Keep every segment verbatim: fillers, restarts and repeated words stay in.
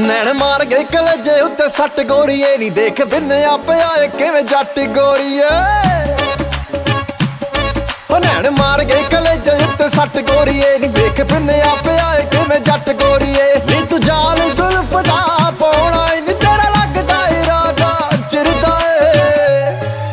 ਨੈਣ ਮਾਰ ਗਏ ਕਲੇਜੇ ਉੱਤੇ ਸੱਟ ਗੋਰੀਏ ਨੀ ਦੇਖ ਬਿੰਨਿਆ ਪਿਆ ਏ ਕਿਵੇਂ ਜੱਟ ਗੋਰੀਏ। ਉਹ ਨੈਣ ਮਾਰ ਗਏ ਕਲੇਜੇ ਉੱਤੇ ਸੱਟ ਗੋਰੀਏ ਨੀ ਦੇਖ ਬਿੰਨਿਆ ਪਿਆ ਏ ਕਿਵੇਂ ਜੱਟ ਗੋਰੀਏ। ਨੀ ਤੂੰ ਜਾਲ ਜ਼ੁਲਫ ਦਾ ਪਾਉਣਾ ਨੀ ਤੇਰਾ ਲੱਗਦਾ ਏ ਰਾਜਾ ਚਿਰਦਾ ਏ।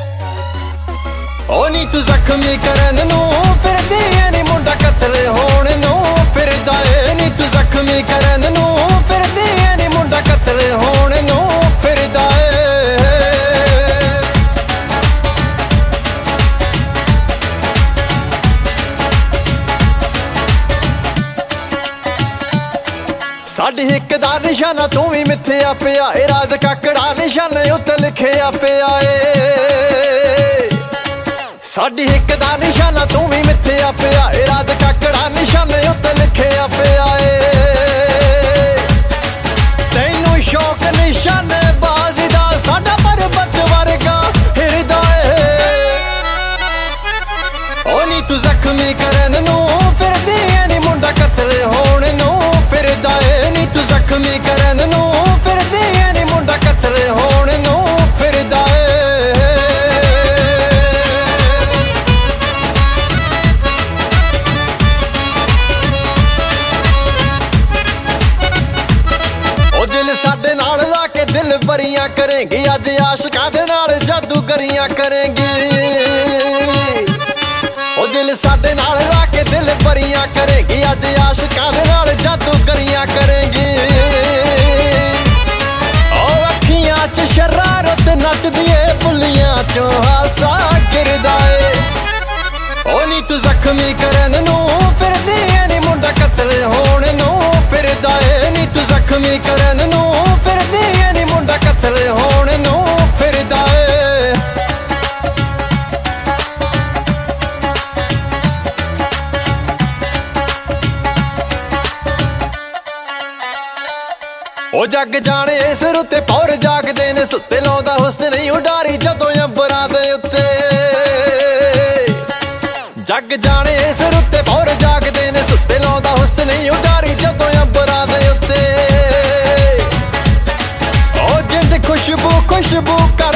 ਉਹ ਨੀ ਤੂੰ ਜ਼ਖਮੀ ਕਰਨ ਨੂੰ ਫਿਰਦੀ ਏ ਨੀ ਮੁੰਡਾ ਕਤਲ ਹੋਣ ਨੂੰ ਫਿਰਦਾ ਏ। ਨੀ ਤੂੰ ਜ਼ਖਮੀ ਕਰਨ ਨੂੰ ਫਿਰਦੀ ਏ ਨੀ ਮੁੰਡਾ ਕਤਲ ਹੋਣ ਨੂੰ ਫਿਰਦਾ ਏ। ਸਾਡੀ ਇੱਕ ਦਾ ਨਿਸ਼ਾਨਾ ਤੂੰ ਵੀ ਮਿੱਥਿਆ ਪਿਆ ਏ। ਰਾਜ ਕਾਕੜਾ ਨਿਸ਼ਾਨੇ ਉੱਤੇ ਲਿਖਿਆ ਪਿਆ ਏ। ਸਾਡੀ ਇੱਕ ਦਾ ਨਿਸ਼ਾਨਾ ਤੂੰ ਵੀ ਮਿੱਥਿਆ ਪਿਆ ਏ। ਰਾਜ ਕਾਕੜਾ ਨਿਸ਼ਾਨੇ ਉੱਤੇ ਲਿਖਿਆ ਪਿਆ ਏ। ਤੈਨੂੰ ਸ਼ੌਕ ਨਿਸ਼ਾਨੇ ਬਾਜ਼ੀ ਦਾ ਸਾਡਾ ਪਰਬਤ ਵਰਗਾ ਹਿਰਦਾ ਏ। ਉਹ ਨੀ ਤੂੰ ਜ਼ਖਮੀ ਕਰਨ ਨੂੰ ਫਿਰਦੀ ਏ ਨੀ ਮੁੰਡਾ ਕਤਲ ਹੋਣ ਨੂੰ ਫਿਰਦਾ ਏ। ਨੀ ਤੂੰ ਜ਼ਖਮੀ ਕਰਨ ਨੂੰ ਫਿਰਦੀ ਏ ਨੀ ਮੁੰਡਾ ਕਤਲ ਹੋਣ ਨੂੰ ਫਿਰਦਾ ਏ। ਉਹ ਦਿਲ ਸਾਡੇ ਨਾਲ ਲਾ ਕੇ ਦਿਲ ਬਰੀਆਂ ਕਰੇਂਗੀ ਅੱਜ ਆਸ਼ਿਕਾਂ ਦੇ ਨਾਲ ਜਾਦੂਗਰੀਆਂ ਕਰੇਂਗੀ। ਉਹ ਦਿਲ ਸਾਡੇ ਨਾਲ ਲਾ ਕੇ ਦਿਲ ਬਰੀਆਂ ਕਰੇਗੀ ਅੱਜ ਆਸ਼ਿਕਾਂ ਦੇ ਨਾਲ ਜਾਦੂਗਰੀਆਂ ਕਰੇਗੀ। ਉਹ ਅੱਖੀਆਂ 'ਚ ਸ਼ਰਾਰਤ ਨੱਚਦੀ ਏ ਬੁੱਲੀਆਂ 'ਚੋਂ ਹਾਸਾ ਗਿਰਦਾ ਏ। ਉਹ ਨੀ ਤੂੰ ਜ਼ਖਮੀ ਕਰਨ ਨੂੰ ਫਿਰਦੀ ਏ ਨੀ ਮੁੰਡਾ ਕਤਲ ਹੋਣ ਨੂੰ ਫਿਰਦਾ ਏ। ਨੀ ਤੂੰ ਜ਼ਖਮੀ ਕਰਨ ਨੂੰ ਫਿਰਦੀ ਏ ਨੀ ਮੁੰਡਾ ਕਤਲ ਹੋਣ ਨੂੰ ਫਿਰਦਾ ਏ। ਉਹ ਜੱਗ ਜਾਣੇ ਸਿਰ ਉੱਤੇ ਪੌਰ ਜਾਗਦੇ ਨੇ ਸੁੱਤੇ ਲਾਉਂਦਾ ਹੁਸਨ ਹੀ ਉਡਾਰੀ ਜਦੋਂ ਅੰਬਰਾਂ ਦੇ ਉੱਤੇ। ਜੱਗ ਜਾਣੇ ਸਿਰ ਉੱਤੇ ਪੌਰ ਜਾਗਦੇ ਨੇ ਸੁੱਤੇ ਲਾਉਂਦਾ ਹੁਸਨ ਹੀ ਉਡਾਰੀ ਜਦੋਂ ਅੰਬਰਾਂ ਦੇ ਉੱਤੇ। ਉਹ ਜਿੰਦ ਖੁਸ਼ਬੂ ਖੁਸ਼ਬੂ ਕਰ